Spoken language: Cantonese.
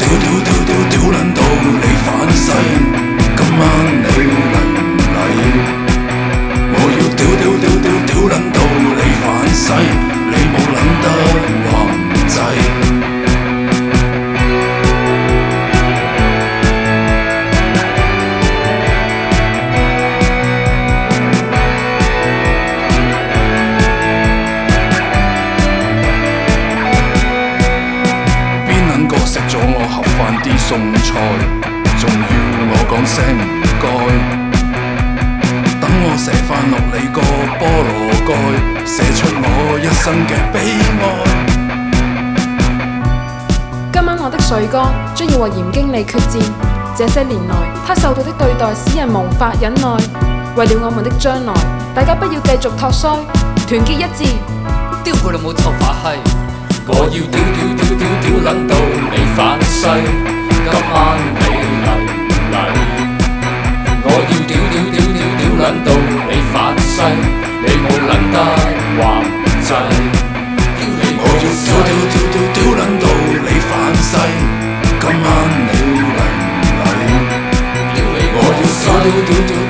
屌撚到你反噬，今晚你嚟唔嚟？我要屌撚到你反噬，你冇撚得話唔制。邊撚個食咗我盒飯啲餸菜，仲要我講聲唔該？等我射翻落你個菠蘿蓋，射出我一生嘅悲哀。 今晚我的水哥將要為嚴經理決戰，這些年來他受到的對待使人無法忍耐。為了我們的將來，大家不要繼續托腮，團結一致。 屌佢老母臭化閪！我要屌撚到你反噬，今晚你嚟唔嚟？我要屌撚到你反噬，你冇撚得話唔制。 我要屌撚到你反噬，今晚你嚟唔嚟？我要